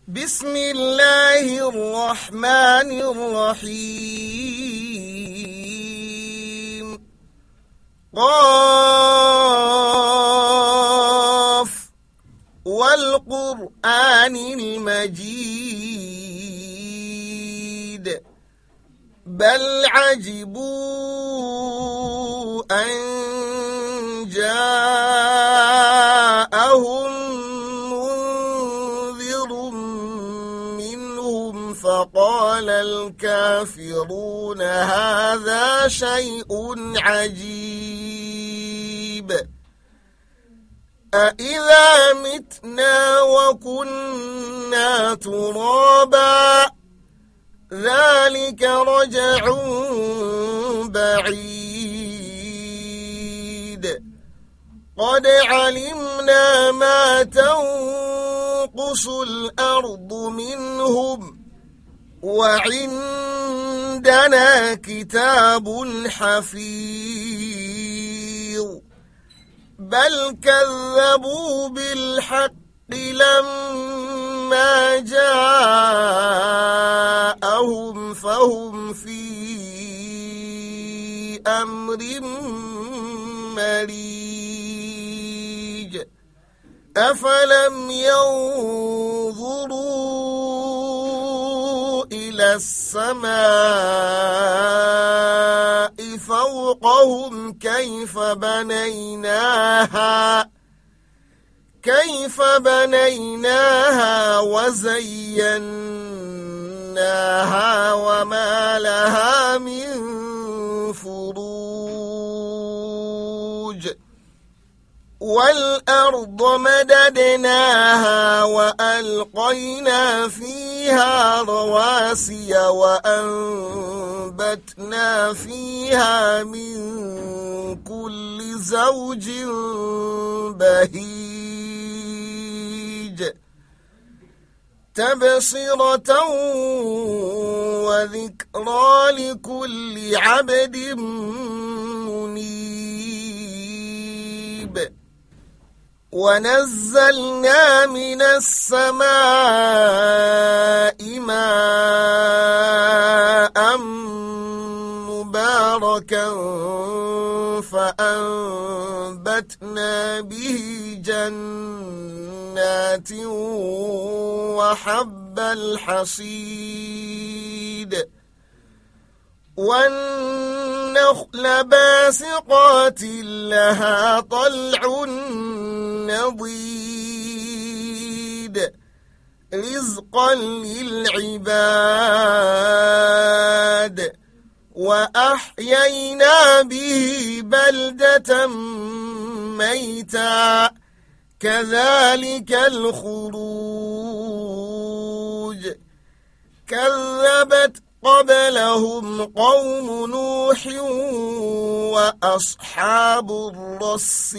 بسم الله الرحمن الرحيم قاف والقرآن المجيد بل عجبوا أن جاءهم منذر منهم فقال الكافرون هذا شيء عجيب أإذا متنا وكنا ترابا ذلك رجع بعيد قد علمنا ما تنقص الأرض منهم وعندنا كتاب حفيظ بل كذبوا بالحق لما جاءهم فهم في أمر مريج أفلم ينظروا إلى السماء فوقهم كيف بنيناها وزيناها وما لها من فروج والأرض مددناها وألقينا فيها رواسي وأنبتنا فيها من كل زوج بهيج تبصرة وذكرى لكل عبد منيب ونزلنا من السماء ماء مباركا فأنبتنا به جنات وحب الحصيد والنخل باسقات لها طلع نضيد رزقا للعباد وأحيينا به بلدة ميتا كذلك الخروج كذبت قبلهم قوم نوح وأصحاب الرس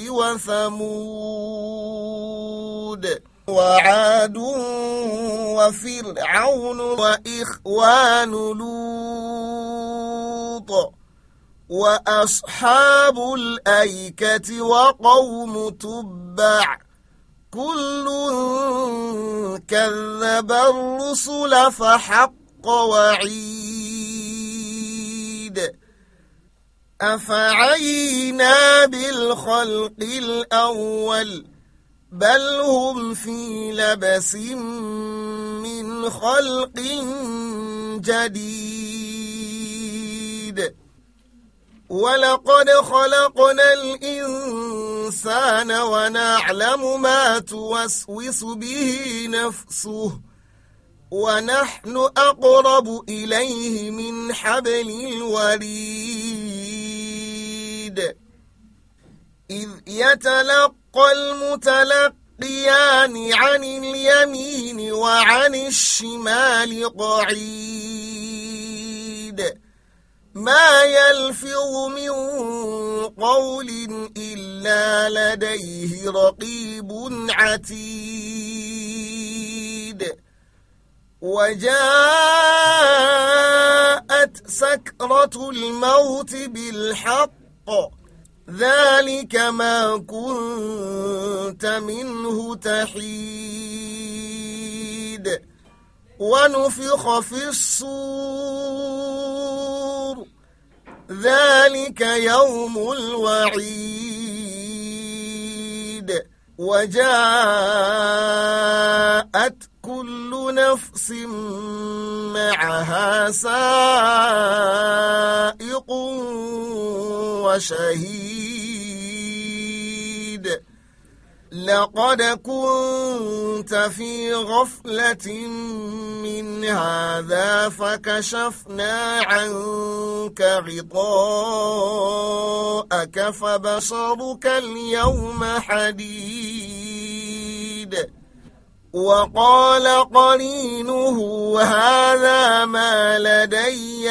وثمود وعاد وفرعون وإخوان لوط وأصحاب الأيكة وقوم تبع كل كذب الرسل فحق وعيد أفعينا بالخلق الأول بل هم في لبس من خلق جديد ولقد خلقنا الإنسان ونعلم ما توسوس به نفسه ونحن أقرب إليه من حبل الوريد إذ يتلقى المتلقيان عن اليمين وعن الشمال قعيد ما يلفظ من قول إلا لديه رقيب عتيد وجاءت سكرة الموت بالحق ذلك ما كنت منه تحيد ونفخ في الصور ذلك يوم الوعيد وجاءت كل نفس معها سائق وشهيد لقد كنت في غفلة من هذا فكشفنا عنك غطاءك فبصرك اليوم حديد وقال قرينه هذا ما لدي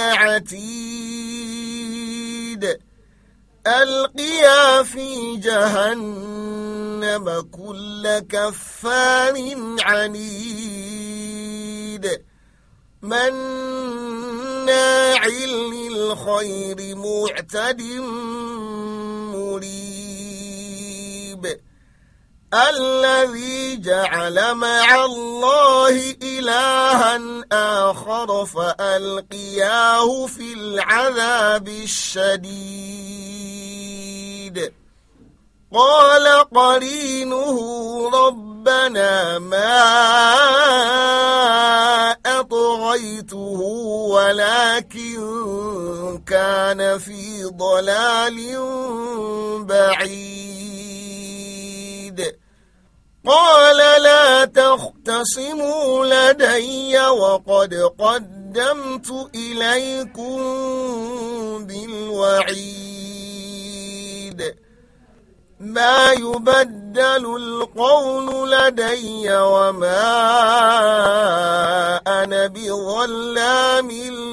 عتيد ألقيا في جهنم كل كفار عنيد مناع للخير معتد مريب الذي جعل مع الله إلها آخر فألقياه في العذاب الشديد قال قرينه ربنا ما أطغيته ولكن كان في ضلال بعيد قال لا تختصموا لدي وقد قدمت إليكم بالوعيد ما يبدل القول لدي وما أنا بظلام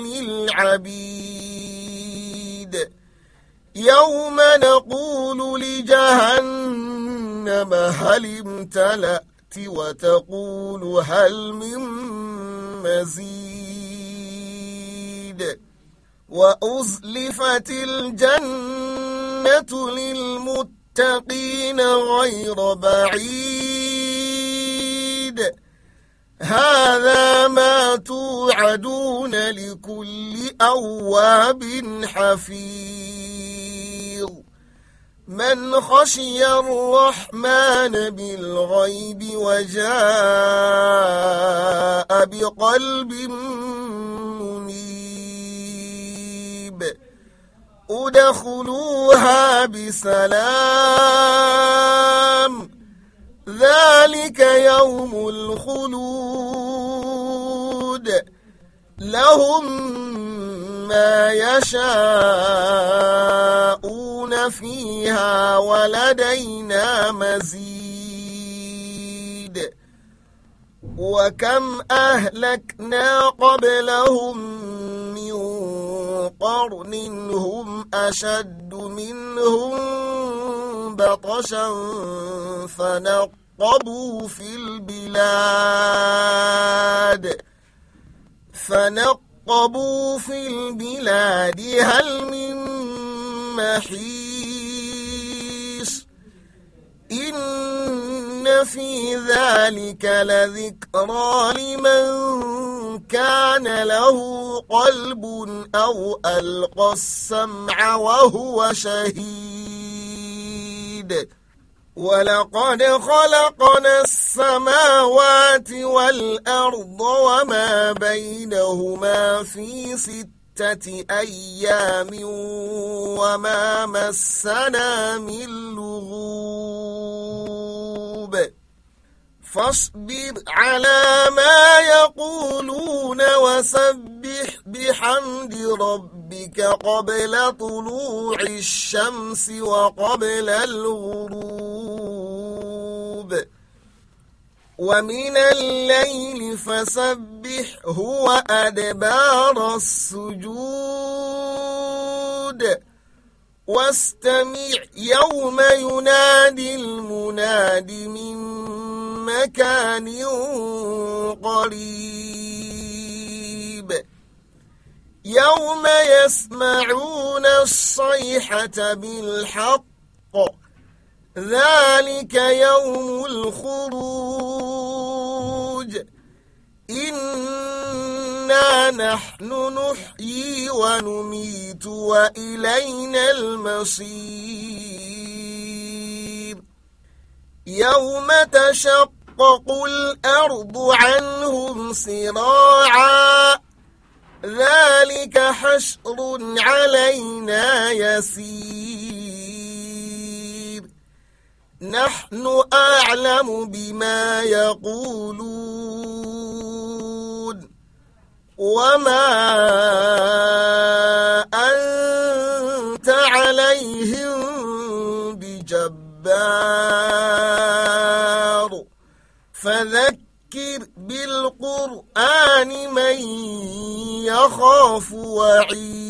للعبيد يوم نقول لجهنم هل امتلأت وتقول هل من مزيد وأزلفت الجنة للمتقين غير بعيد هذا ما توعدون لكل أواب حفيظ من خشي الرحمن بالغيب وجاء بقلب منيب ادخلوها بسلام ذلك يوم الخلود لهم ما يشاءون فيها ولدينا مزيد وكم أهلكنا قبلهم من قرن هم أشد منهم بطشا فنقبوا في البلاد هل من محيص إن في ذلك لذكرى لمن كان له قلب أو ألقى السمع وهو شهيد ولقد خلقنا السماوات والأرض وما بينهما في 6 أيام وما مسنا من لغوب فاصبر على ما يقولون وسبح بحمد ربك قبل طلوع الشمس وقبل الغروب ومن الليل فسبحه وأدبار السجود واستمع يوم ينادي المناد من مكان قريب يوم يسمعون الصيحة بالحق ذلك يوم الخروج إن نحن نحيي ونميت وإلينا المصير يوم تشقق الأرض عنهم صراعا ذلك حشر علينا يسير نحن أعلم بما يقولون وما أنت عليهم بجبار فذكر بالقرآن من يخاف وعيد